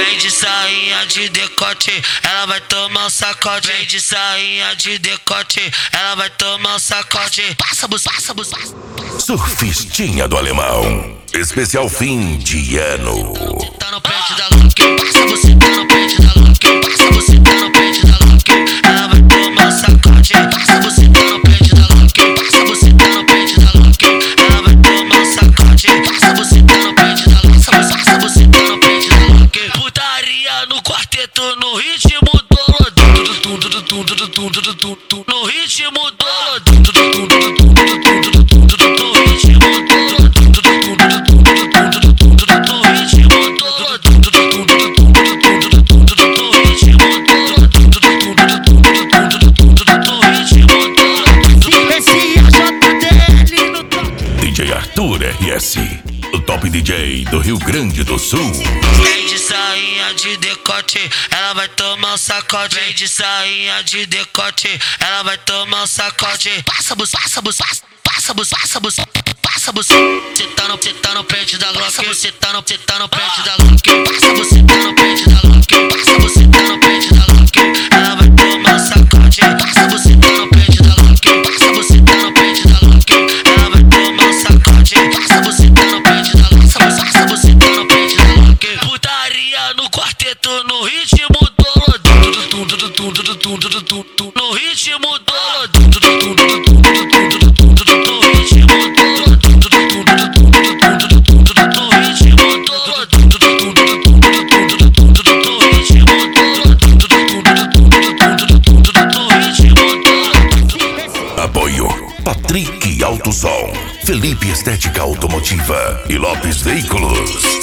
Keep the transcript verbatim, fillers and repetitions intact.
Vem de sainha de decote, ela vai tomar um sacode. Vem de sainha de decote, ela vai tomar um sacode. Passa, bus, passa, bus, passa. Surfistinha do Alemão, especial fim de ano. Tá no pente da Luke, passa você, tá no pente da Luke, passa você, tá no pente da Luke, ela vai tomar um sacode. Passa você, tá no pente da Luke, passa você, tá no pente da Luke, ela vai tomar um sacode. Passa você, tá no pente da Luke, passa você, tá no pente da Luke. Putaria no quarteto, no ritmo do no ritmo do D J Arthur R S, o top D J do Rio Grande do Sul. Vem de sainha de decote, ela vai tomar um sacode. Vem de sainha de decote, ela vai tomar um sacode. Passa, bus, passa, bus, passa, passa, bus, passa, bus, passa, bus. Cê tá no, cê tá no pente da Glock, você tá no, cê tá no pente da Glock. Passa, você tá no pente da Glock, passa, você tá no pente da Glock, ela vai tomar um sacode. Passa, você tá no pente da Glock, passa, você tá no pente da Glock, ela vai tomar um sacode. Passa, você tá no pente da Glock, passa, você tá no pente da Glock. Putaria no quarteto, no ritmo do no ritmo do Apoio Patrick Alto Som, Felipe Estética Automotiva e Lopes Veículos.